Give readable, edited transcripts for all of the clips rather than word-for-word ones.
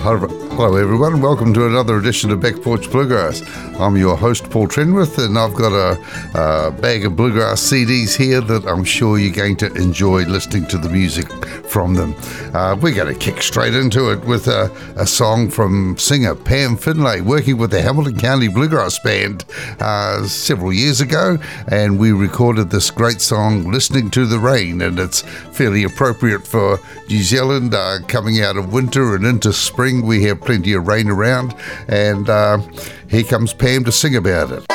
Hello everyone, welcome to another edition of Back Porch Bluegrass. I'm your host Paul Trenwith, and I've got a bag of bluegrass CDs here that I'm sure you're going to enjoy listening to the music from them. We're going to kick straight into it with a song from singer Pam Finlay, working with the Hamilton County Bluegrass Band several years ago, and we recorded this great song, Listening to the Rain, and it's fairly appropriate for New Zealand coming out of winter and into spring. We have plenty of rain around, and here comes Pam to sing about it.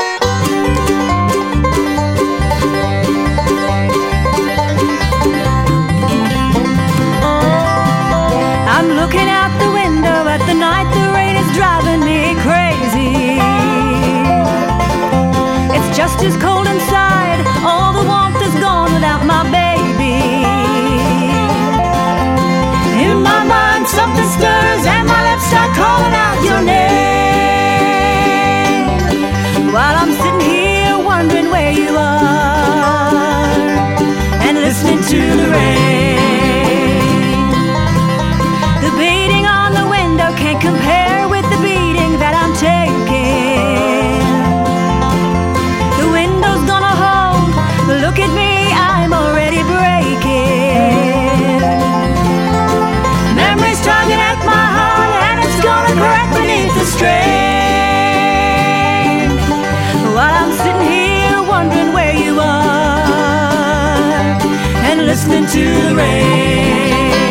I'm looking out the window at the night, the rain is driving me crazy. It's just as cold inside, all the warmth is gone without my baby. In my mind something stirs and my lips start calling out your name, while I'm sitting here wondering where you are and listening to the rain. The beating on the window can't compare with the beating that I'm taking. The window's gonna hold, look at me, I'm already breaking. Memories tugging at my heart and it's gonna crack beneath the strain, while I'm sitting here wondering where you are and listening to the rain.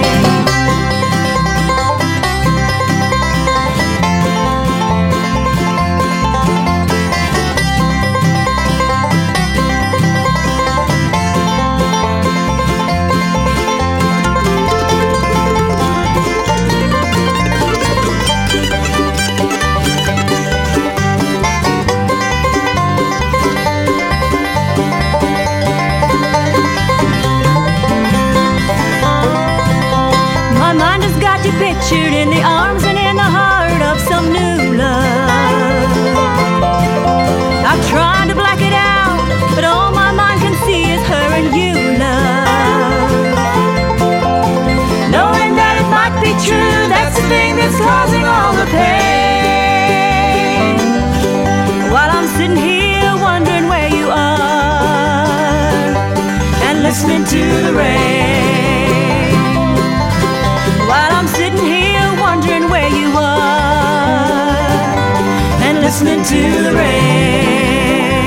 Pictured in the arms and in the heart of some new love. I've tried to black it out, but all my mind can see is her and you, love. Knowing that it might be true, that's the thing that's causing all the pain, while I'm sitting here wondering where you are and listening to the rain, while I'm sitting here wondering where you are and listening to the rain.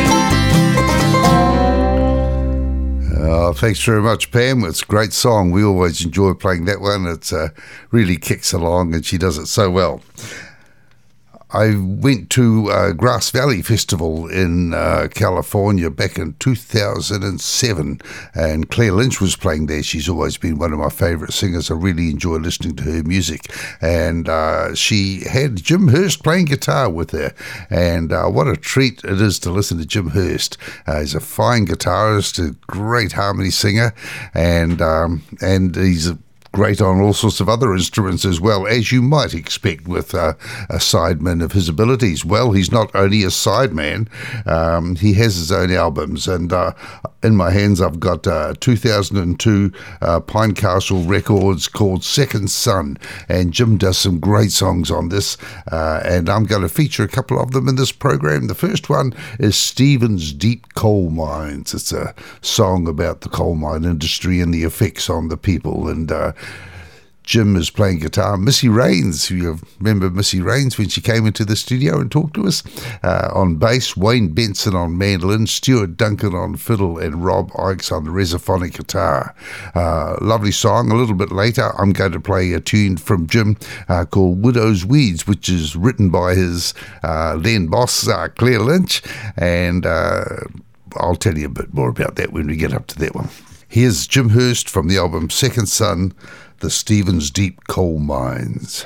Thanks very much, Pam. It's a great song. We always enjoy playing that one. It really kicks along, and she does it so well. I went to Grass Valley Festival in California back in 2007, and Claire Lynch was playing there. She's always been one of my favourite singers. I really enjoy listening to her music, and she had Jim Hurst playing guitar with her, and what a treat it is to listen to Jim Hurst. He's a fine guitarist, a great harmony singer, and he's a great on all sorts of other instruments as well, as you might expect with a sideman of his abilities. Well, he's not only a sideman, he has his own albums, and in my hands I've got 2002 Pine Castle Records called Second Son, and Jim does some great songs on this, and I'm going to feature a couple of them in this program. The first one is Stephen's Deep Coal Mines. It's a song about the coal mine industry and the effects on the people, and Jim is playing guitar. Missy Raines, you remember Missy Raines when she came into the studio and talked to us, on bass, Wayne Benson on mandolin, Stuart Duncan on fiddle, and Rob Ikes on the resophonic guitar. Lovely song. A little bit later, I'm going to play a tune from Jim called Widow's Weeds, which is written by his then boss, Claire Lynch, and I'll tell you a bit more about that when we get up to that one. Here's Jim Hurst from the album Second Son, The Stephen's Deep Coal Mines.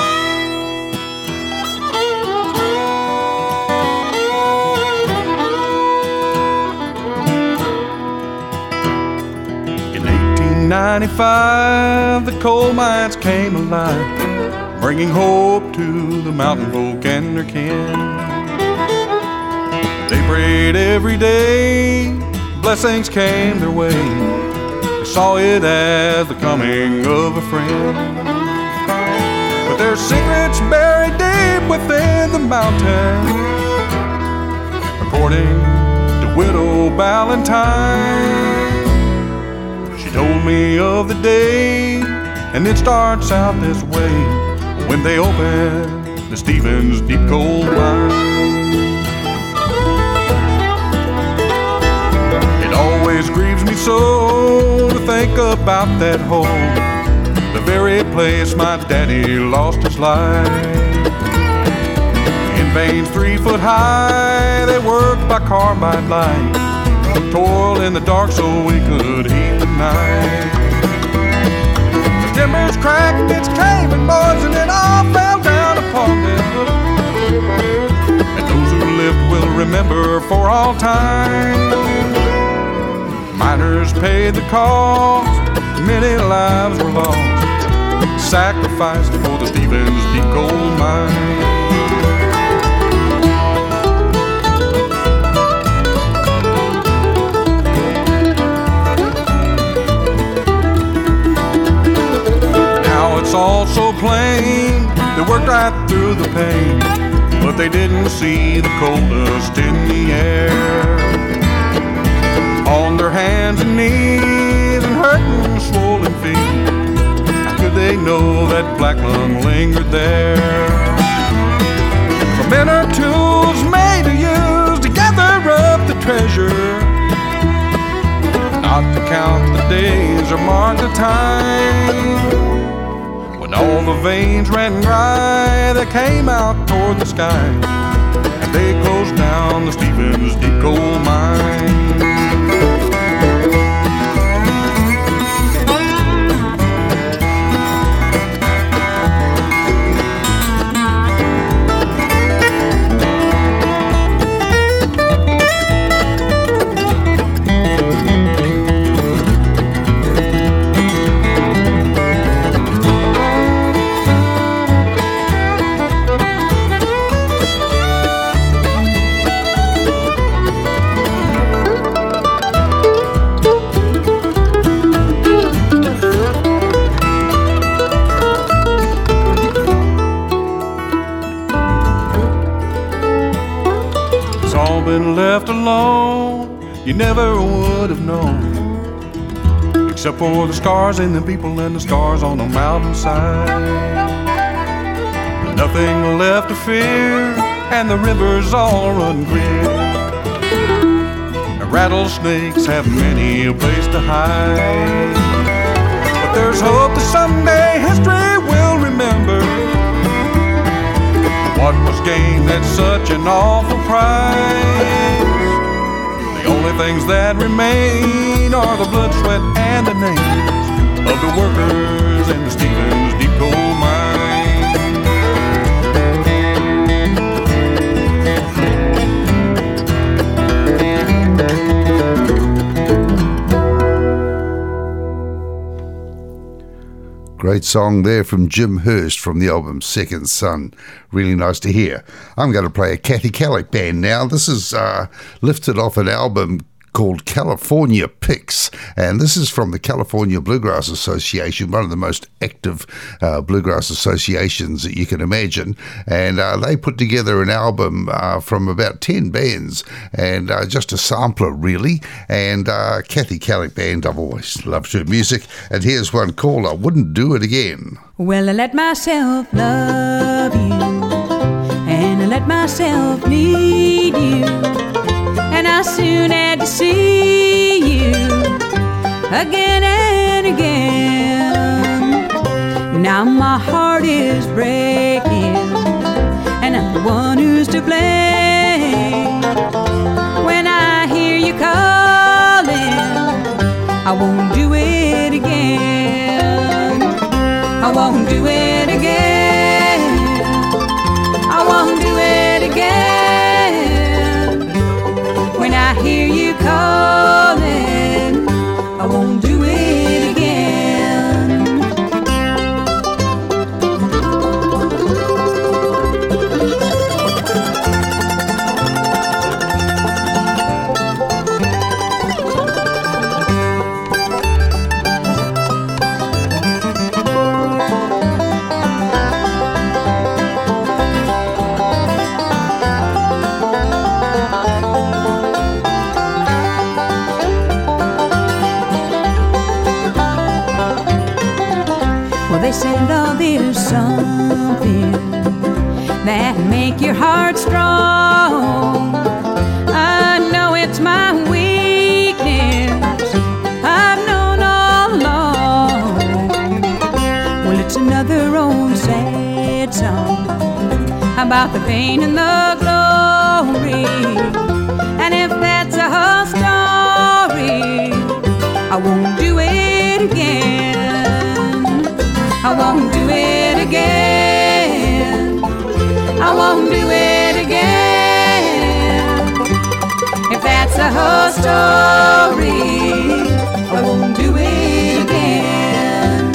In 1895, the coal mines came alive, bringing hope to the mountain folk and their kin. They prayed every day, blessings came their way. They saw it as the coming of a friend. there's secrets buried deep within the mountain. According to Widow Ballantyne, she told me of the day, and it starts out this way. When they open the Stevens deep coal mine, it always grieves me so to think about that hole, the very place my daddy lost his life. In veins 3 foot high, they worked by carbide light, toiled in the dark so we could heat the night. The timbers cracked, it's caving, boys, and it all fell down upon them. And those who lived will remember for all time. Miners paid the cost, many lives were lost, sacrificed for the Stevens deep coal mine. It's all so plain, they worked right through the pain, but they didn't see the coal dust in the air. On their hands and knees and hurting swollen feet, how could they know that black lung lingered there? So men are tools made to use to gather up the treasure, not to count the days or mark the time. When all the veins ran dry, they came out toward the sky, and they closed down the Stevens deep coal mine. Left alone, you never would have known, except for the scars in the people and the scars on the mountainside. Nothing left to fear, and the rivers all run clear. The rattlesnakes have many a place to hide, but there's hope that someday history will remember what was gained at such an awful price. The only things that remain are the blood, sweat, and the names of the workers in the Stevens deep coal mine. Great song there from Jim Hurst from the album Second Son. Really nice to hear. I'm going to play a Kathy Kallick band now. This is lifted off an album called California Picks, and this is from the California Bluegrass Association, one of the most active bluegrass associations that you can imagine, and they put together an album from about 10 bands, and just a sampler really, and Kathy Kallick band, I've always loved her music, and here's one called I Wouldn't Do It Again. Well, I let myself love you, and I let myself need you, and I soon had to see you again and again. Now my heart is breaking, and I'm the one who's to blame. When I hear you calling, I won't do it again. I won't do it again. I won't do it again. When I hear you calling, I won't do it again. they say love is something that make your heart strong. I know it's my weakness, I've known all along. Well, it's another old sad song about the pain and the glory. And if that's a whole story, I won't do it again. I won't do it again. I won't do it again. If that's a whole story, I won't do it again.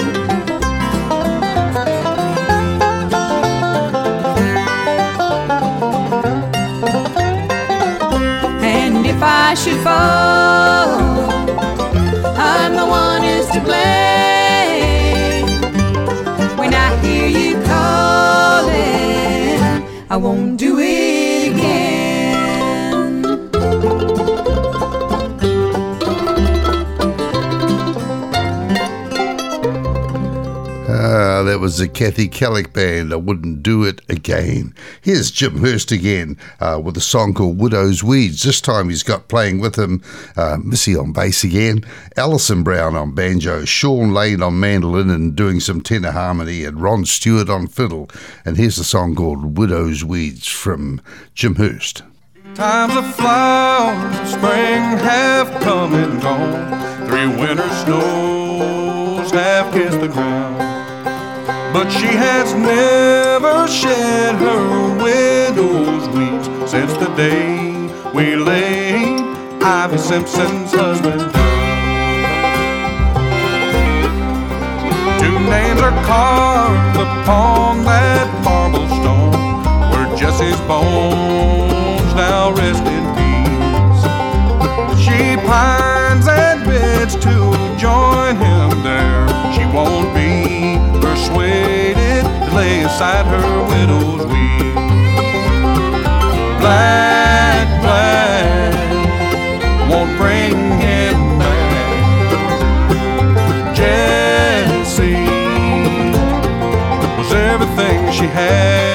And if I should fall, I'm the one who's to blame. When I hear you calling, I won't do it again. That was the Kathy Kellick Band. I wouldn't do it again. Here's Jim Hurst again with a song called Widow's Weeds. This time he's got playing with him Missy on bass again, Alison Brown on banjo, Sean Lane on mandolin and doing some tenor harmony, and Ron Stewart on fiddle. And here's the song called Widow's Weeds from Jim Hurst. Times of flowers of spring have come and gone. 3 winter snows have kissed the ground. But she has never shed her widow's weeds since the day we laid Ivy Simpson's husband down. 2 names are carved upon that marble stone where Jesse's bones now rest in peace. She pines and bids to join him there. She won't be persuaded to lay aside her widow's weed. Black, black won't bring him back. Jessie was everything she had.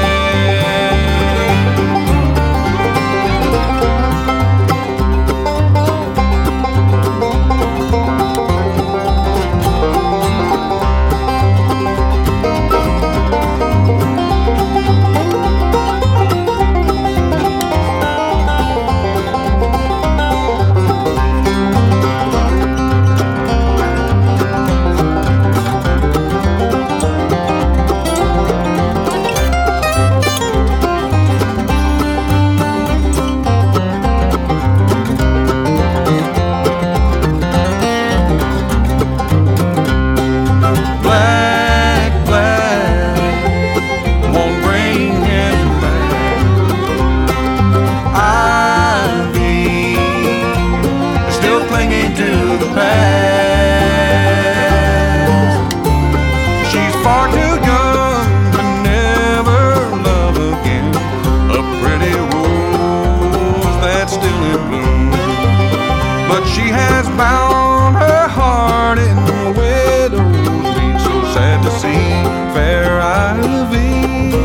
Bound her heart in widow's weeds. So sad to see fair Ivy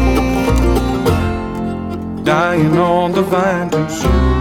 dying on the vine too soon.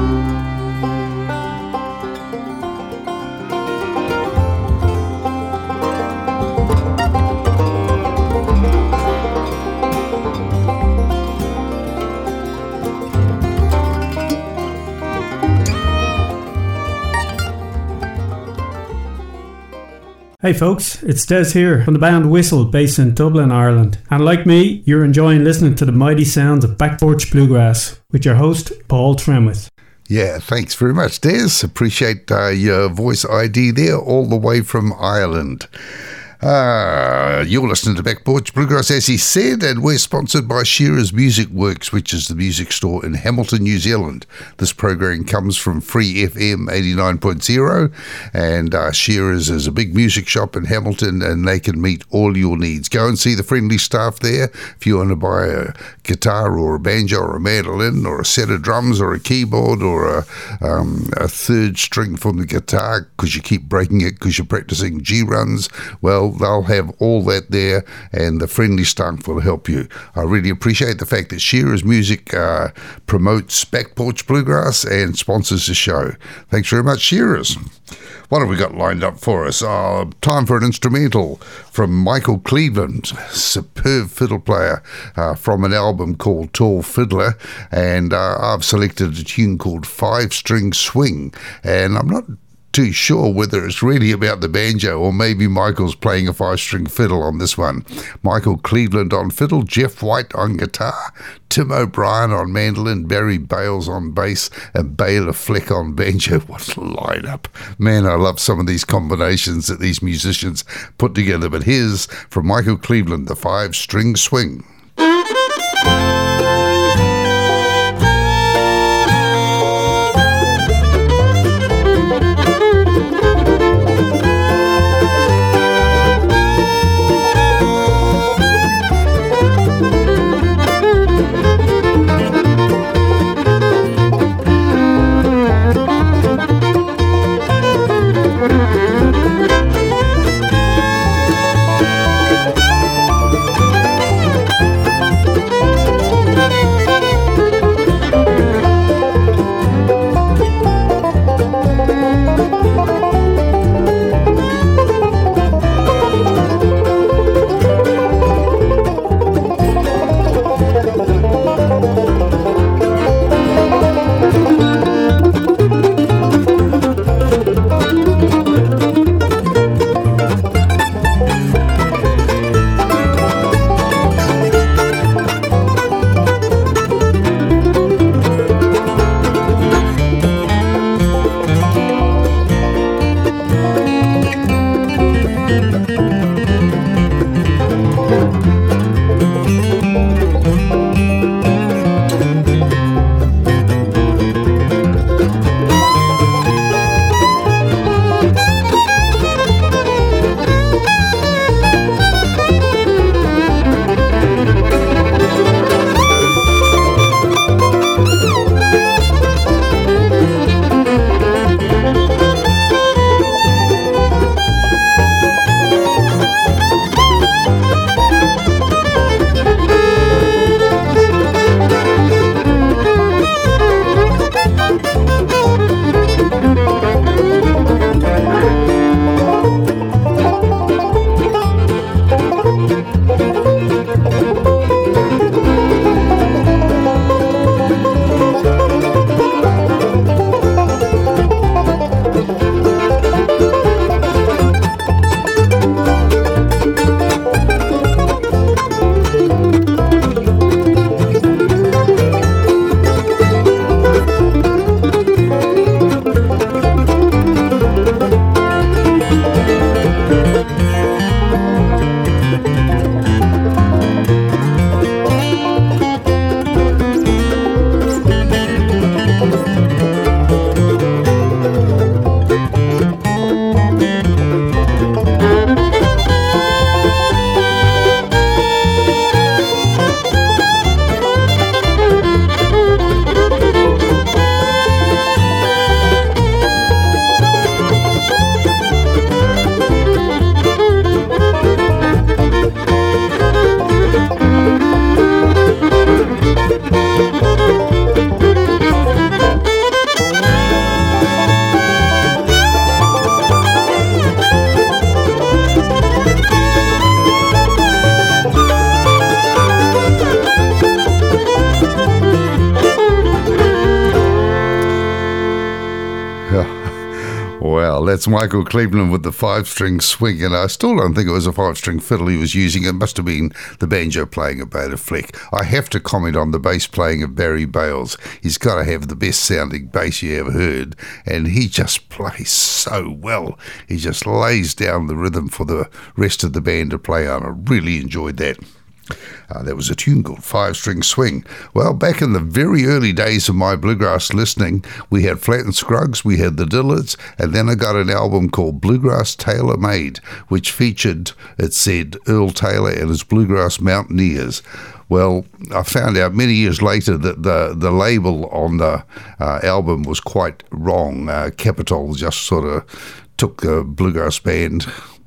Hey folks, it's Des here from the band Whistle based in Dublin, Ireland. And like me, you're enjoying listening to the mighty sounds of Back Porch Bluegrass with your host, Paul Tremwith. Yeah, thanks very much, Des. Appreciate your voice ID there, all the way from Ireland. You're listening to Back Porch Bluegrass, as he said, and we're sponsored by Shearer's Music Works, which is the music store in Hamilton, New Zealand. This program comes from Free FM 89.0, and Shearer's is a big music shop in Hamilton, and they can meet all your needs. Go and see the friendly staff there. If you want to buy a guitar or a banjo or a mandolin or a set of drums or a keyboard or a third string from the guitar because you keep breaking it because you're practicing G runs, well, well, they'll have all that there, and the friendly staff will help you. I really appreciate the fact that Shearer's Music promotes Back Porch Bluegrass and sponsors the show. Thanks very much, Shearer's. What have we got lined up for us? Time for an instrumental from Michael Cleveland, superb fiddle player, from an album called Tall Fiddler, and I've selected a tune called Five String Swing, and I'm not too sure whether it's really about the banjo or maybe Michael's playing a five-string fiddle on this one. Michael Cleveland on fiddle, Jeff White on guitar, Tim O'Brien on mandolin, Barry Bales on bass, and Baylor Fleck on banjo. What a lineup. Man, I love some of these combinations that these musicians put together. But here's from Michael Cleveland, the Five-String Swing. Well, that's Michael Cleveland with the five-string swing, and I still don't think it was a five-string fiddle he was using. It must have been the banjo playing of Baylor Fleck. I have to comment on the bass playing of Barry Bales. He's got to have the best-sounding bass you ever heard, and he just plays so well. He just lays down the rhythm for the rest of the band to play on. I really enjoyed that. There was a tune called Five String Swing. Well, back in the very early days of my bluegrass listening, we had Flatt and Scruggs, we had the Dillards, and then I got an album called Bluegrass Tailor Made, which featured, it said, Earl Taylor and his Bluegrass Mountaineers. Well, I found out many years later that the label on the album was quite wrong. Capitol just sort of took the bluegrass band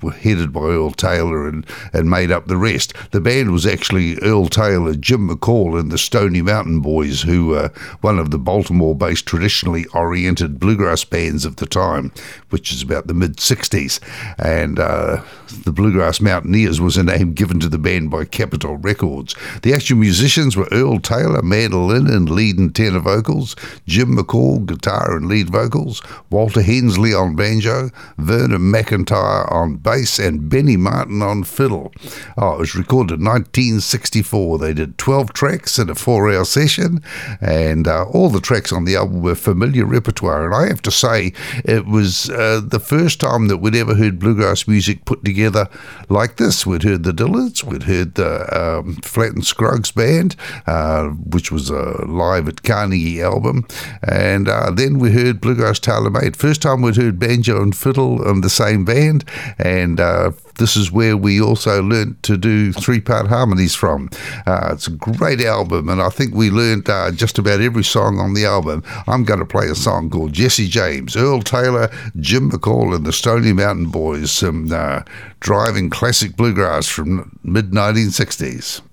were headed by Earl Taylor and made up the rest. The band was actually Earl Taylor, Jim McCall, and the Stony Mountain Boys, who were one of the Baltimore-based traditionally oriented bluegrass bands of the time, which is about the mid-60s. And the Bluegrass Mountaineers was a name given to the band by Capitol Records. The actual musicians were Earl Taylor, mandolin and lead and tenor vocals, Jim McCall, guitar and lead vocals, Walter Hensley on banjo, Vernon McIntyre on bass, and Benny Martin on fiddle. It was recorded in 1964. They did 12 tracks in a 4-hour session, and all the tracks on the album were familiar repertoire. And I have to say, it was the first time that we'd ever heard bluegrass music put together like this. We'd heard the Dillards, we'd heard the Flatt and Scruggs Band, which was a live at Carnegie album, and then we heard Bluegrass Tailor-Made. First time we'd heard banjo and fiddle on the same band, and this is where we also learnt to do 3-part harmonies from. It's a great album, and I think we learnt just about every song on the album. I'm going to play a song called Jesse James, Earl Taylor, Jim McCall and the Stony Mountain Boys, some driving classic bluegrass from mid-1960s.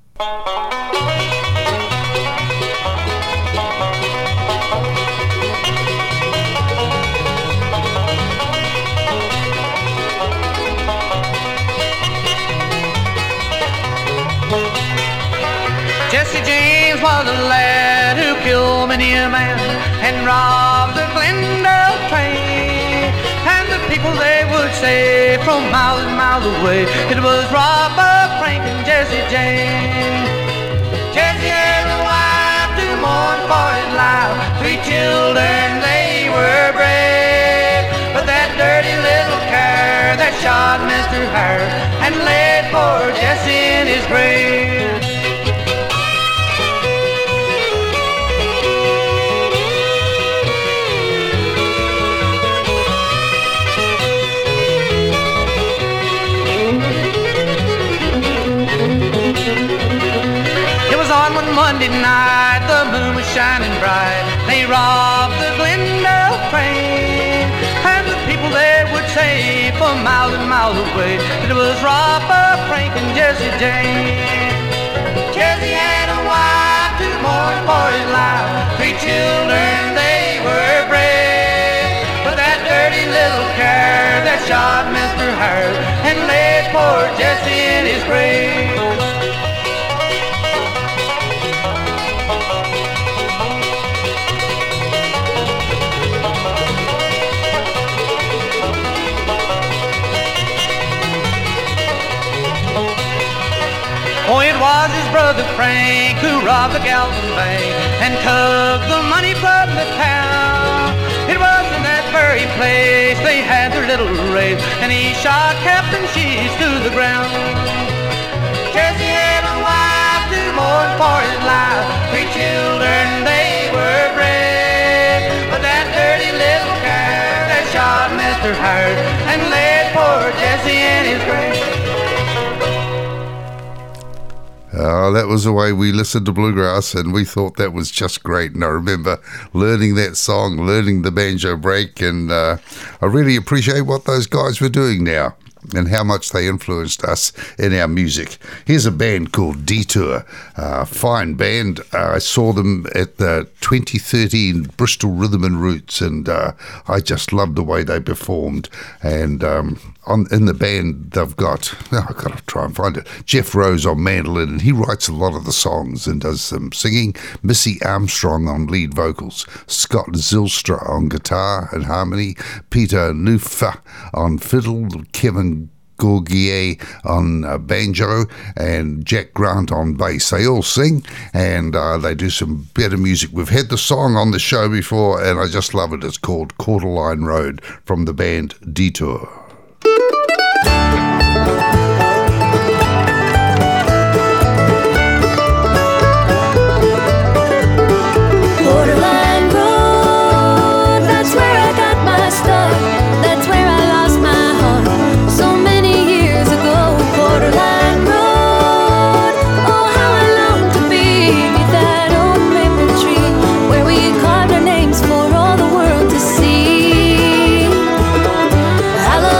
Jesse James was a lad who killed many a man and robbed the Glendale train. And the people, they would say from miles and miles away, it was Robert Frank and Jesse James. Jesse had a wife to mourn for his life, 3 children, they were brave. But that dirty little car that shot Mr. Hart and laid poor Jesse in his grave. One Monday night, the moon was shining bright. They robbed the Glendale train, and the people there would say for miles and miles away that it was Robert Frank and Jesse James. Jesse had a wife to mourn for his life, 3 children, they were brave. But that dirty little car that shot Mr. Hart and laid poor Jesse in his grave. Oh, it was his brother Frank who robbed the Galvin Bank and took the money from the town. It was in that very place they had their little race, and he shot Captain Sheets to the ground. Jesse had a wife to mourn for his life, 3 children, they were brave. But that dirty little car that shot Mr. Hart and laid poor Jesse in his grave. That was the way we listened to bluegrass, and we thought that was just great. And I remember learning that song, learning the banjo break, and I really appreciate what those guys were doing now and how much they influenced us in our music. Here's a band called Detour, fine band. I saw them at the 2013 Bristol Rhythm and Roots, and I just loved the way they performed. And in the band, they've got, I've got to try and find it, Jeff Rose on mandolin, and he writes a lot of the songs and does some singing, Missy Armstrong on lead vocals, Scott Zylstra on guitar and harmony, Peter Nufa on fiddle, Kevin Gourguier on banjo, and Jack Grant on bass. They all sing, and they do some better music. We've had the song on the show before, and I just love it. It's called Quarter Line Road from the band Detour. Borderline road, that's where I got my start. That's where I lost my heart so many years ago. Borderline road, oh how I long to be beneath that old maple tree where we carved our names for all the world to see. I love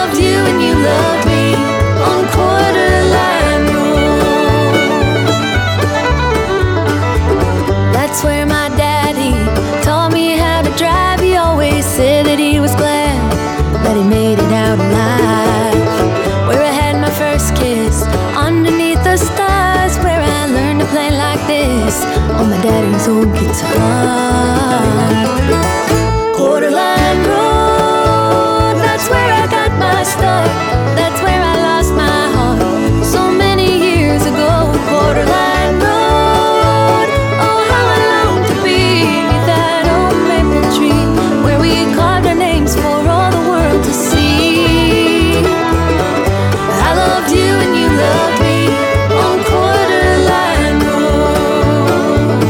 bass on my daddy's old guitar. Quarterline Road, that's where I got my start. That's where I lost my heart so many years ago. Quarterline Road, oh how I long to be beneath that old maple tree where we carved our names for all the world to see. I loved you and you loved me on Quarterline Road.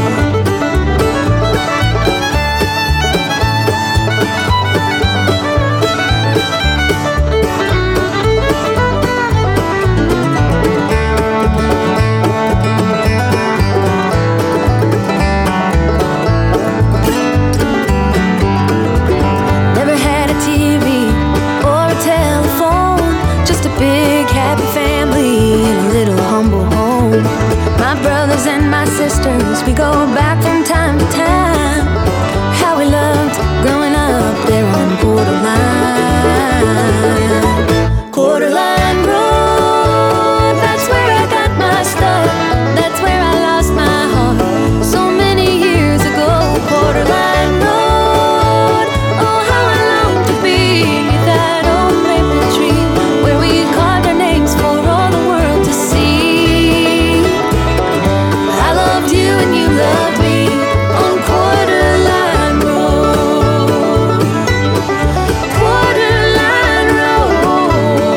Never had a TV or a telephone, just a big happy family in a little humble home. My brothers and my sisters, we go back from time to time. How we loved growing up there on Quarterline. Quarterline Road, that's where I got my start. That's where I lost my heart so many years ago. Quarterline Road, oh how I long to be beneath that old maple tree where we carved our names for all the world to see. I loved you and you loved me on Quarterline Road. Quarterline Road.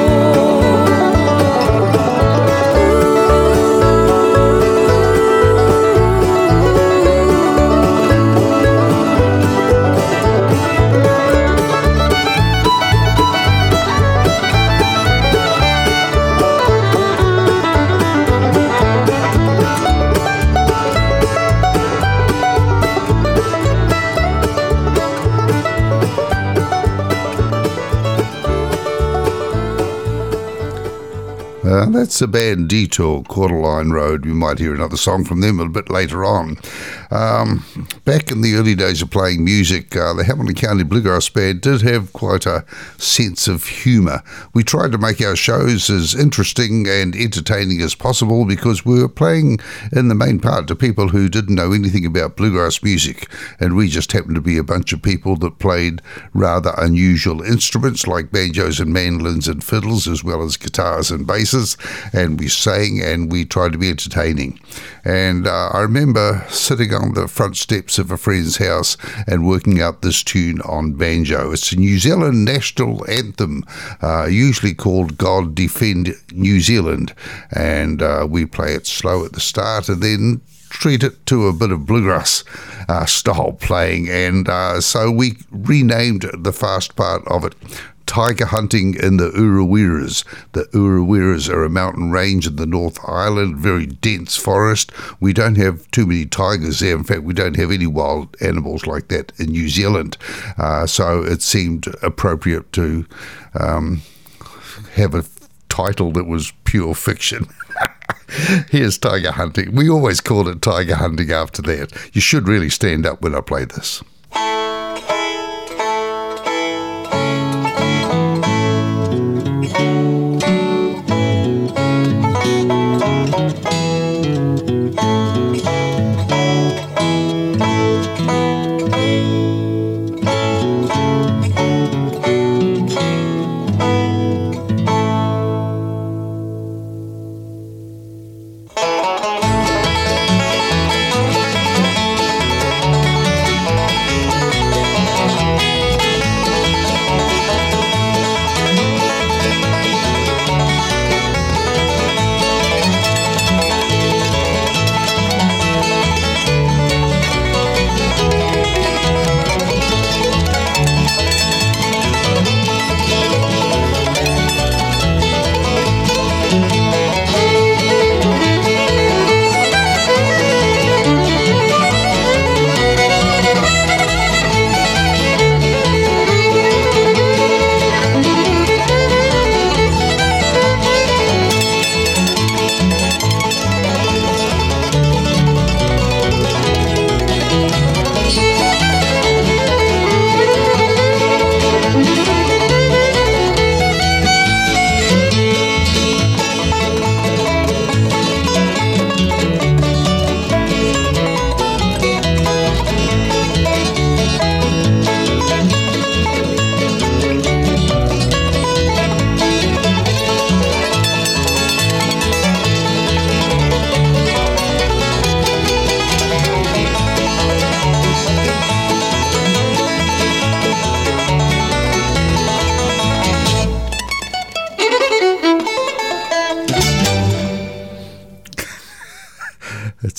That's the band Detour, Quarterline Road. We might hear another song from them a bit later on. Back in the early days of playing music, the Hamilton County Bluegrass Band did have quite a sense of humour. We tried to make our shows as interesting and entertaining as possible because we were playing in the main part to people who didn't know anything about bluegrass music, and we just happened to be a bunch of people that played rather unusual instruments like banjos and mandolins and fiddles, as well as guitars and basses, and we sang and we tried to be entertaining. And I remember sitting on the front steps of a friend's house and working out this tune on banjo. It's a New Zealand national anthem, usually called God Defend New Zealand, and we play it slow at the start and then treat it to a bit of bluegrass style playing, and so we renamed the fast part of it Tiger Hunting in the Uraweras. The Uraweras are a mountain range in the North Island, very dense forest. We don't have too many tigers there. In fact, we don't have any wild animals like that in New Zealand. So it seemed appropriate to have a title that was pure fiction. Here's Tiger Hunting. We always called it Tiger Hunting after that. You should really stand up when I play this.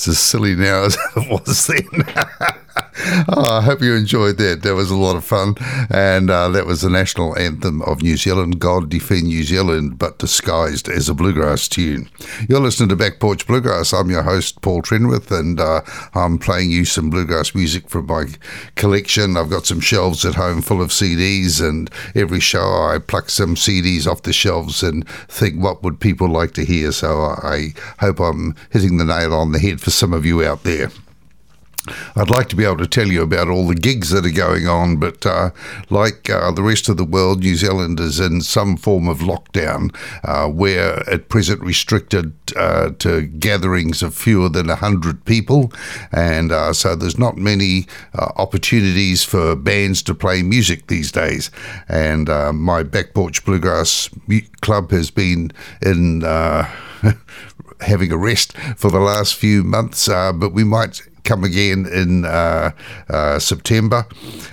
It's as silly now as it was then. I hope you enjoyed that. That was a lot of fun. And that was the national anthem of New Zealand, God Defend New Zealand, but disguised as a bluegrass tune. You're listening to Back Porch Bluegrass. I'm your host, Paul Trenwith, and I'm playing you some bluegrass music from my collection. I've got some shelves at home full of CDs, and every show I pluck some CDs off the shelves and think, what would people like to hear? So I hope I'm hitting the nail on the head for some of you out there. I'd like to be able to tell you about all the gigs that are going on, but like the rest of the world, New Zealand is in some form of lockdown. We're at present restricted to gatherings of fewer than 100 people, and so there's not many opportunities for bands to play music these days. And my Back Porch Bluegrass Club has been in having a rest for the last few months, but we might come again in September.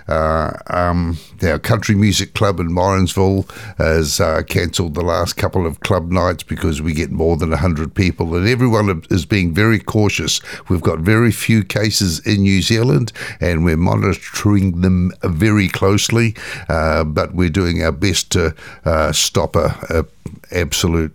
Our country music club in Morrinsville has cancelled the last couple of club nights because we get more than 100 people, and everyone is being very cautious. We've got very few cases in New Zealand, and we're monitoring them very closely, but we're doing our best to stop a absolute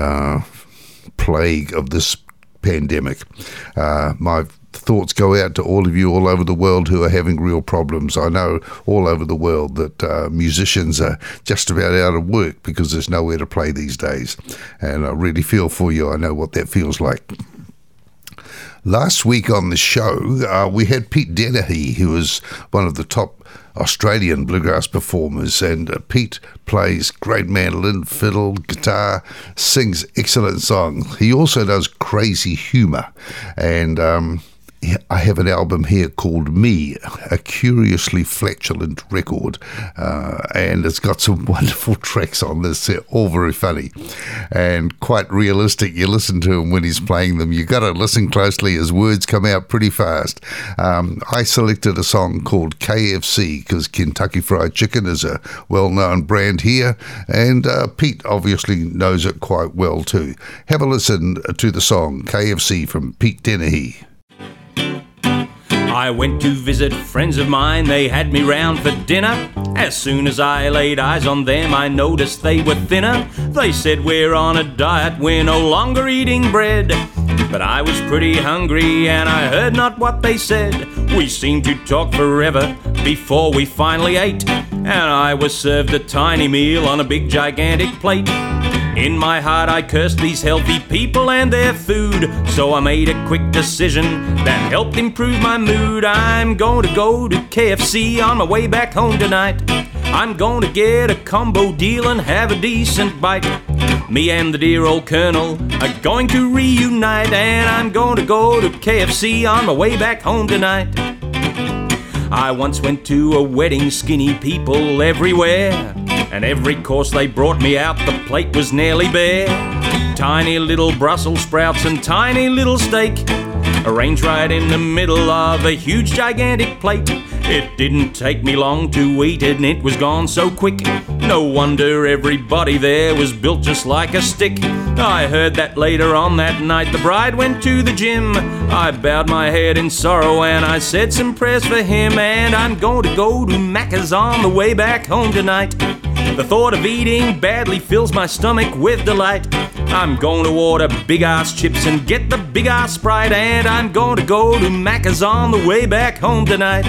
plague of this pandemic. My thoughts go out to all of you all over the world who are having real problems. I know all over the world that musicians are just about out of work because there's nowhere to play these days, and I really feel for you. I know what that feels like. Last week on the show, we had Pete Dennehy, who is one of the top Australian bluegrass performers, and Pete plays great mandolin, fiddle, guitar, sings excellent songs. He also does crazy humour, and I have an album here called Me, a curiously flatulent record, and it's got some wonderful tracks on this. They're all very funny and quite realistic. You listen to him when he's playing them. You've got to listen closely. His words come out pretty fast. I selected a song called KFC because Kentucky Fried Chicken is a well-known brand here, and Pete obviously knows it quite well too. Have a listen to the song KFC from Pete Dennehy. I went to visit friends of mine, they had me round for dinner. As soon as I laid eyes on them, I noticed they were thinner. They said, we're on a diet, we're no longer eating bread. But I was pretty hungry and I heard not what they said. We seemed to talk forever before we finally ate, and I was served a tiny meal on a big gigantic plate. In my heart I cursed these healthy people and their food, so I made a quick decision that helped improve my mood. I'm going to go to KFC on my way back home tonight. I'm going to get a combo deal and have a decent bite. Me and the dear old Colonel are going to reunite, and I'm going to go to KFC on my way back home tonight. I once went to a wedding, skinny people everywhere, and every course they brought me out, the plate was nearly bare. Tiny little Brussels sprouts and tiny little steak, arranged right in the middle of a huge gigantic plate. It didn't take me long to eat it, and it was gone so quick. No wonder everybody there was built just like a stick. I heard that later on that night the bride went to the gym. I bowed my head in sorrow and I said some prayers for him, and I'm going to go to Macca's on the way back home tonight. The thought of eating badly fills my stomach with delight. I'm going to order big-ass chips and get the big-ass Sprite, and I'm going to go to Macca's on the way back home tonight.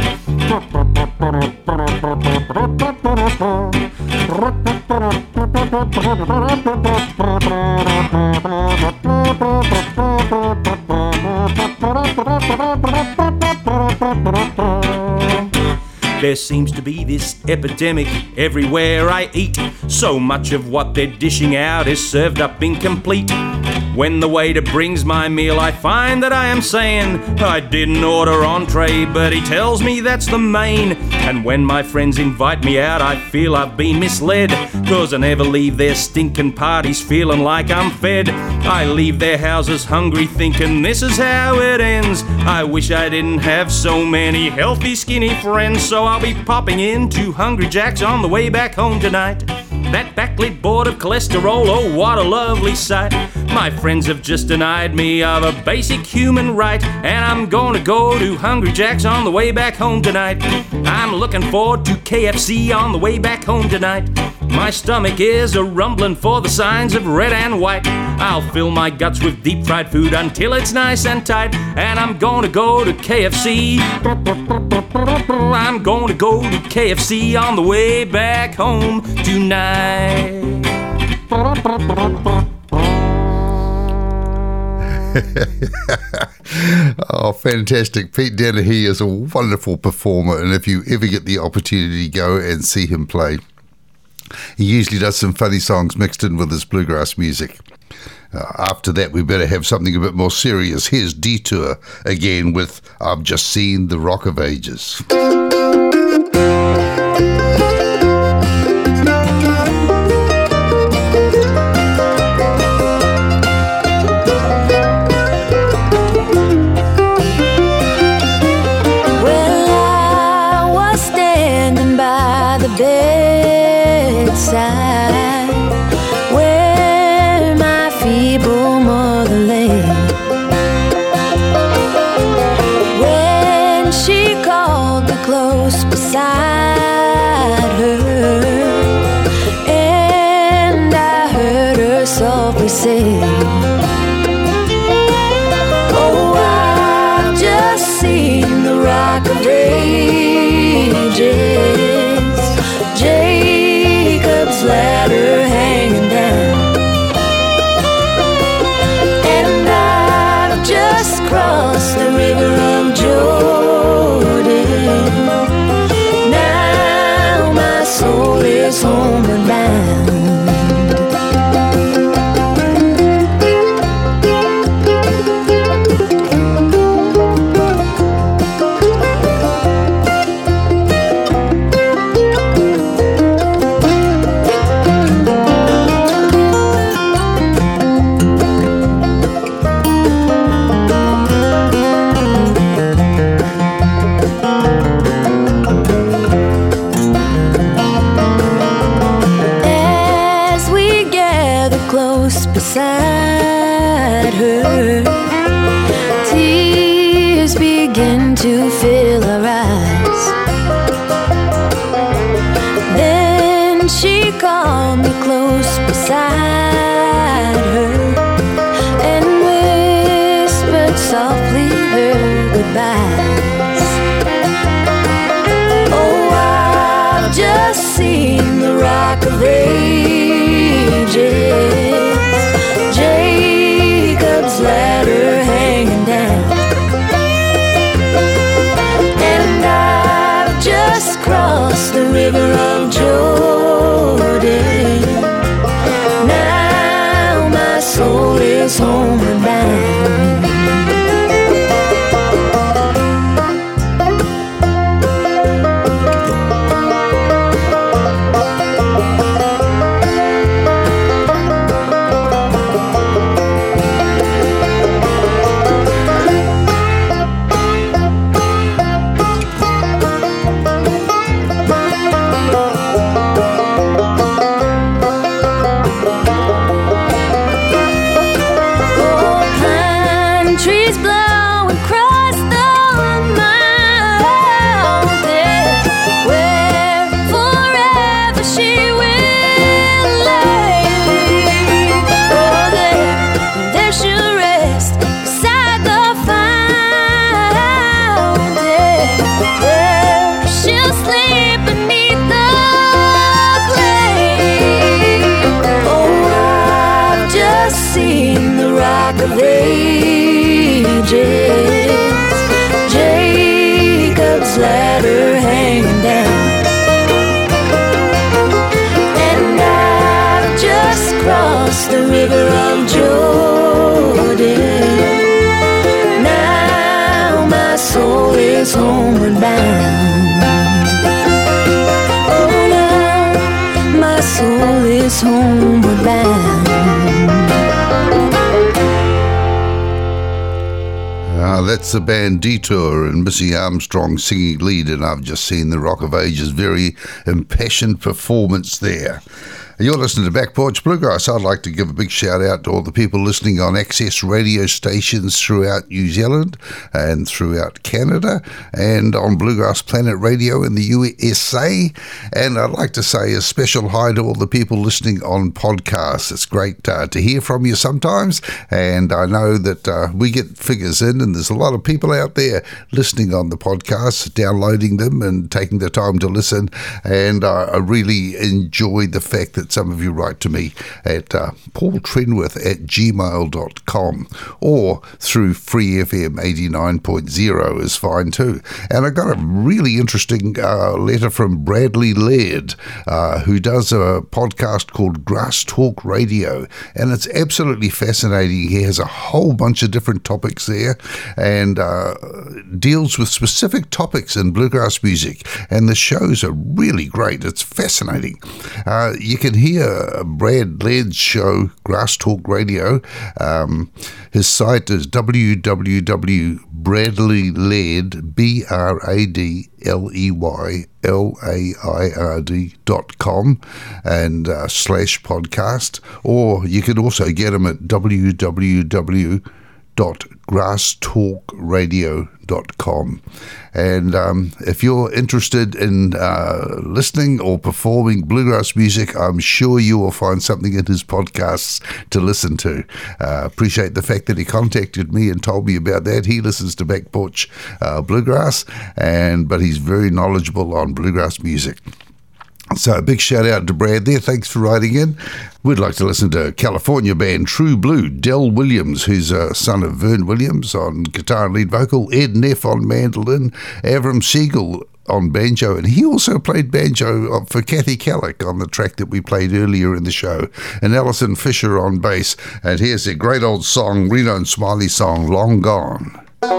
There seems to be this epidemic everywhere I eat. So much of what they're dishing out is served up incomplete. When the waiter brings my meal, I find that I am saying I didn't order entree, but he tells me that's the main. And when my friends invite me out, I feel I've been misled, 'cause I never leave their stinking parties feeling like I'm fed. I leave their houses hungry thinking this is how it ends. I wish I didn't have so many healthy skinny friends, so I'll be popping into Hungry Jack's on the way back home tonight. That backlit board of cholesterol, oh what a lovely sight. My friends have just denied me of a basic human right, and I'm gonna go to Hungry Jack's on the way back home tonight. I'm looking forward to KFC on the way back home tonight. My stomach is a rumbling for the signs of red and white. I'll fill my guts with deep fried food until it's nice and tight, and I'm gonna go to KFC. I'm gonna go to KFC on the way back home tonight. Oh, fantastic. Pete Dennehy is a wonderful performer, and if you ever get the opportunity, go and see him play. He usually does some funny songs mixed in with his bluegrass music. After that, we better have something a bit more serious. Here's Detour again with I've Just Seen the Rock of Ages. Where my feeble mother lay, when she called me close beside her, and I heard her softly say, oh, I've just seen the Rock of Ages, Jacob's ladder hanging down, and I've just crossed the river of Jordan. Now my soul is homeward bound. Beside her, tears begin to fill her eyes. Then she called me close beside her and whispered softly her goodbyes. Oh, I've just seen the Rock of Ages, Jacob's ladder hanging down, and I've just crossed the river of Jordan. Now my soul is homeward bound. Of Ages, Jacob's ladder hanging down, and I've just crossed the river of Jordan. Now my soul is homeward bound. Oh, now my soul is homeward bound. That's the band Detour and Missy Armstrong singing lead, and I've just seen the Rock of Ages. Very impassioned performance there. You're listening to Back Porch Bluegrass. I'd like to give a big shout out to all the people listening on access radio stations throughout New Zealand and throughout Canada and on Bluegrass Planet Radio in the USA. And I'd like to say a special hi to all the people listening on podcasts. It's great to hear from you sometimes, and I know that we get figures in, and there's a lot of people out there listening on the podcasts, downloading them and taking the time to listen. And I really enjoy the fact that some of you write to me at paultrenwith@gmail.com or through Free FM 89.0 is fine too. And I got a really interesting letter from Bradley Laird, who does a podcast called Grass Talk Radio, and it's absolutely fascinating. He has a whole bunch of different topics there and deals with specific topics in bluegrass music, and the shows are really great. It's fascinating. You can hear Brad Laird's show, Grass Talk Radio. His site is www.bradleylaird, BradleyLaird.com and /podcast, or you can also get him at www.grasstalkradio.com. And if you're interested in listening or performing bluegrass music, I'm sure you will find something in his podcasts to listen to. Appreciate the fact that he contacted me and told me about that. He listens to Back Porch Bluegrass, but he's very knowledgeable on bluegrass music. So a big shout out to Brad there. Thanks for writing in. We'd like to listen to California band True Blue, Del Williams, who's a son of Vern Williams on guitar and lead vocal, Ed Neff on mandolin, Avram Siegel on banjo, and he also played banjo for Kathy Kellick on the track that we played earlier in the show, and Alison Fisher on bass. And here's a great old song, Reno and Smiley song, Long Gone.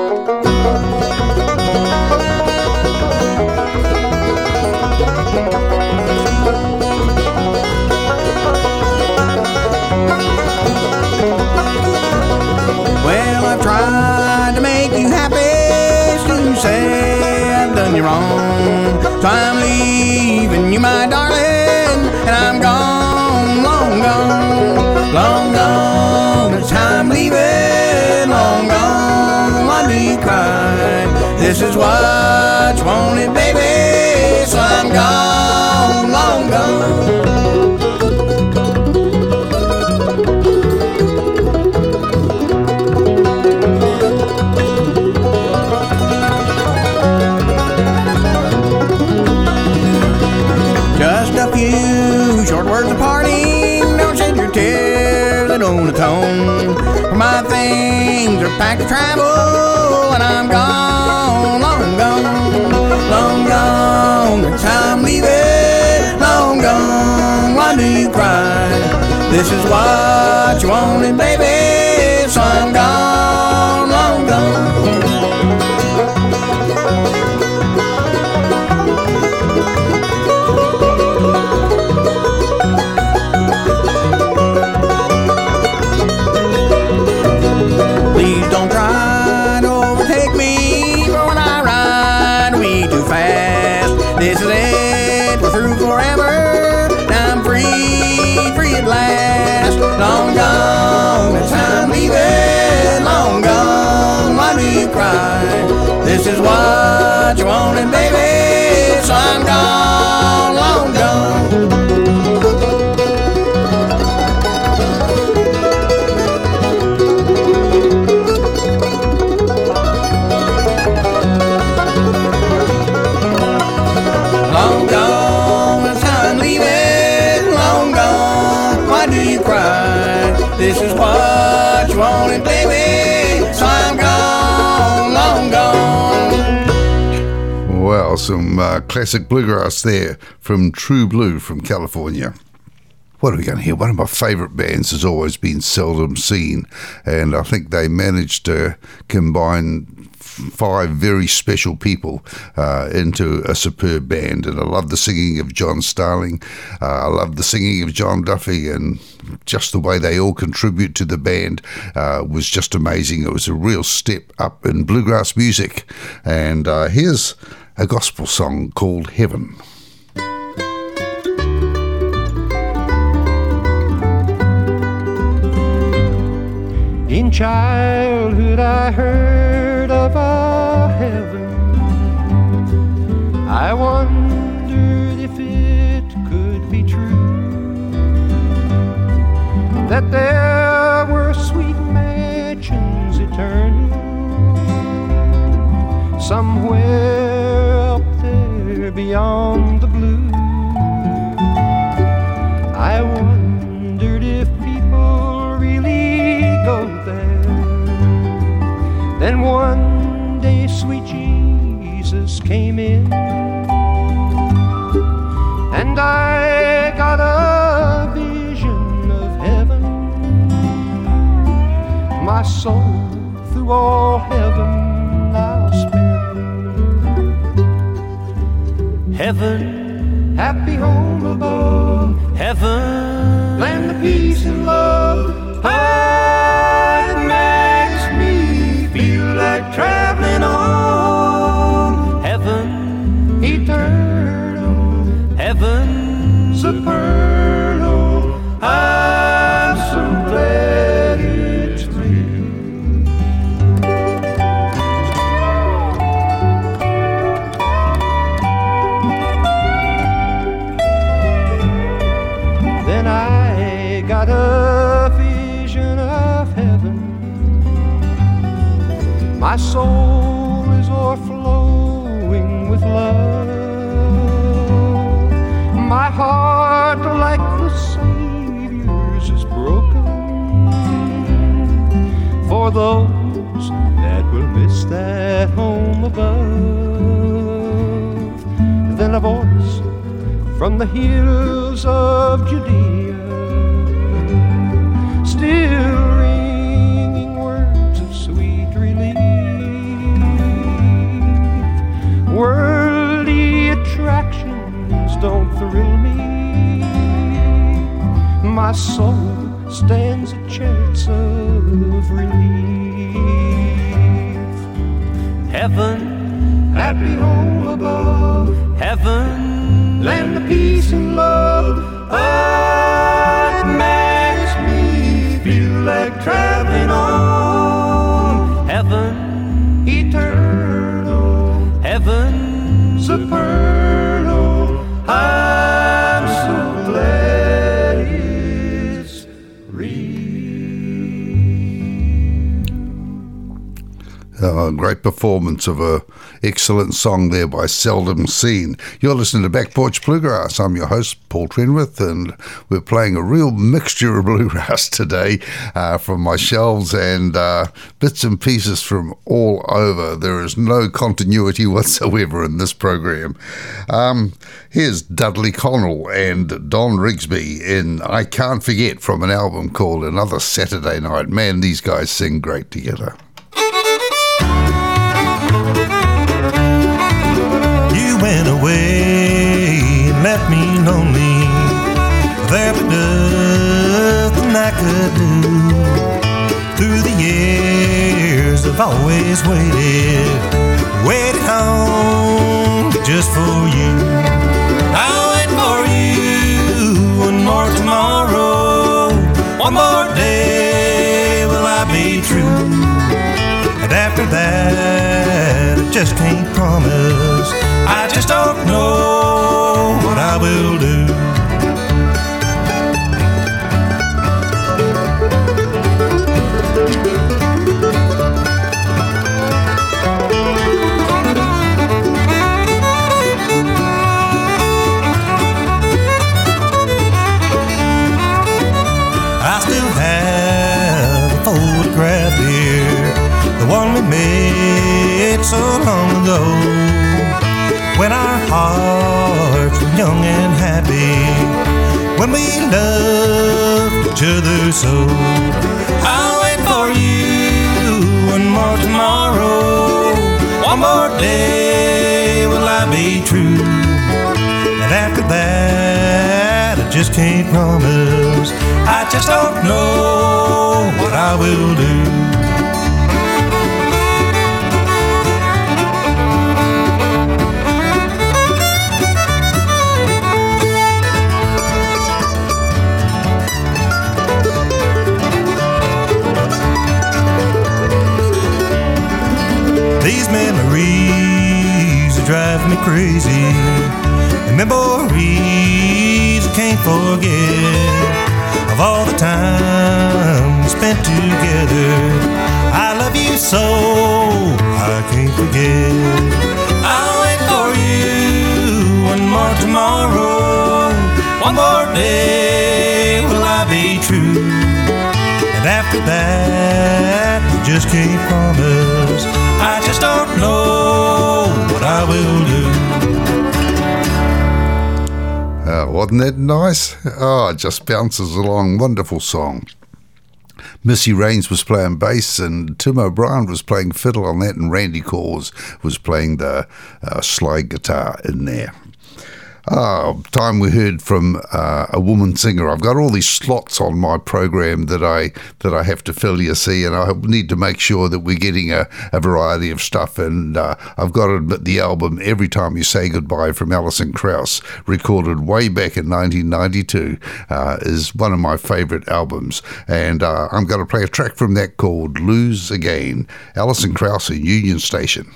So I'm leaving you, my darling, and I'm gone, long gone, long gone. It's time leaving, long gone. Why do you cry? This is what you wanted, baby. So I'm gone, long gone. Short words of parting, don't shed your tears, they don't atone. For my things are packed to travel, and I'm gone, long gone, long gone. It's time leaving, long gone. Why do you cry? This is what you wanted, baby, so I'm gone, long gone. This is it, we're through forever. Now I'm free, free at last. Long gone, it's time leaving. Long gone, why do you cry? This is what you wanted, baby. So I'm gone, long gone. This is what you wanted, baby, so I'm gone, long gone. Well, some classic bluegrass there from True Blue from California. What are we going to hear? One of my favourite bands has always been Seldom Seen, and I think they managed to combine 5 very special people into a superb band. And I love the singing of John Starling. I love the singing of John Duffy, and just the way they all contribute to the band was just amazing. It was a real step up in bluegrass music. And here's a gospel song called Heaven. childhood I heard of a heaven. I wondered if it could be true, that there were sweet mansions eternal somewhere up there beyond the blue. I wondered if people really go there. Then one day sweet Jesus came in, and I got a vision of heaven. My soul through all heaven I'll spend. Heaven, happy home above. heaven, Land of peace and love. Oh, it makes me feel like traveling on. heaven, Eternal, heaven, supernal. I'm so glad it's real. Then I got a vision of heaven. My soul is overflowing with love. My heart, like the Savior's, is broken for those that will miss that home above. Then a voice from the hills of Judea, still ringing words of sweet relief. Worldly attractions don't thrill me. My soul stands a chance of relief. heaven, Happy home above, heaven, land of peace and love. Oh, it makes me feel like traveling on. heaven, Eternal, heaven, supernal. I'm so glad it's real. Great performance of a excellent song there by Seldom Seen. You're listening to Back Porch Bluegrass. I'm your host, Paul Trenwith, and we're playing a real mixture of bluegrass today from my shelves and bits and pieces from all over. There is no continuity whatsoever in this program. Here's Dudley Connell and Don Rigsby in I Can't Forget from an album called Another Saturday Night. Man, these guys sing great together. You went away and left me lonely. There was nothing I could do. Through the years I've always waited on just for you. I'll wait for you one more tomorrow, one more day will I be true. And after that I just can't promise, I just don't know what I will do. I still have a photograph here, the one we made so long ago, when our hearts were young and happy, when we loved each other so. I'll wait for you one more tomorrow, one more day will I be true. And after that I just can't promise, I just don't know what I will do. drive me crazy. And memories I can't forget of all the time we spent together. I love you so, I can't forget. I'll wait for you one more tomorrow, one more day will I be true. And after that, I just can't promise. I just don't know what I will do. Wasn't that nice? Oh, it just bounces along. Wonderful song. Missy Raines was playing bass and Tim O'Brien was playing fiddle on that, and Randy Cause was playing the slide guitar in there. Time we heard from a woman singer. I've got all these slots on my program that I have to fill, you see, and I need to make sure that we're getting a variety of stuff. And I've got to admit, the album Every Time You Say Goodbye from Alison Krauss, recorded way back in 1992, is one of my favourite albums. And I'm going to play a track from that called Lose Again. Alison Krauss in Union Station.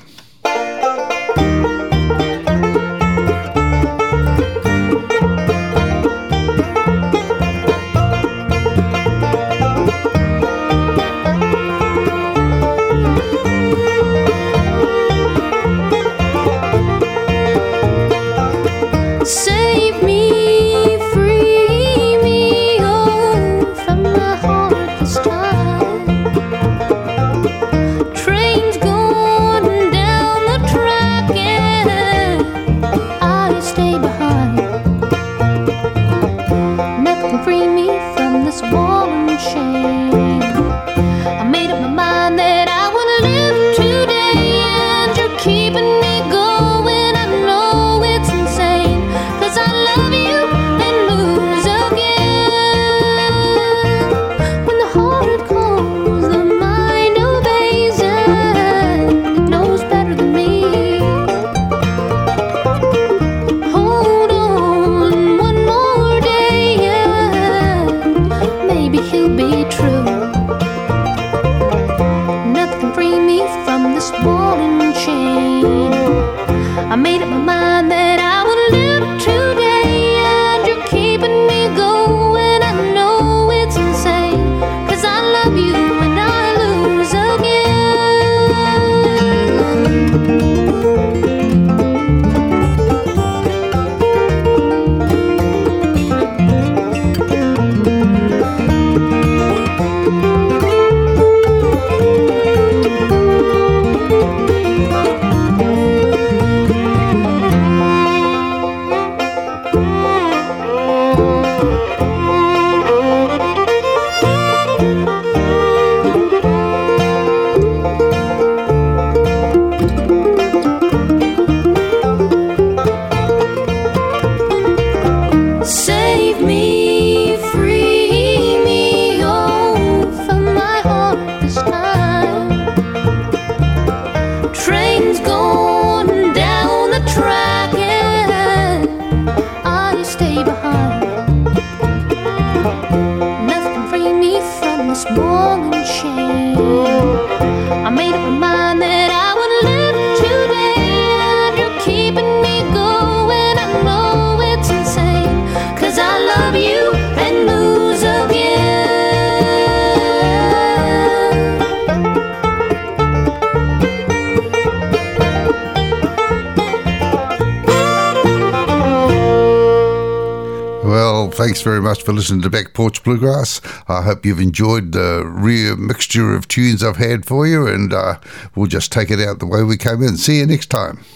Save me, free me, oh, from my heart this time. Train's going down the track and I stay behind. Nothing can free me from this ball and chain. I made up my mind that I want to live today, and you're keeping me going. I know it's insane, 'cause I love you and lose again. When the heart calls, the mind obeys, and it knows better than me. Hold on one more day, and maybe he'll be true. Nothing can free me from this ball and chain. I made up my mind that I would live today, and you're keeping me going. I know it's insane, 'cause I love you and I lose Save me, free me, oh, from my heart this time. Train's going down the track and I stay behind. Nothing can free me from this ball and chain. I made up my mind that I would live today, and you're keeping me going. I know it's insane, 'cause I love you and lose again. Well, thanks very much for listening to Back Porch Bluegrass. I hope you've enjoyed the rare mixture of tunes I've had for you, and we'll just take it out the way we came in. See you next time.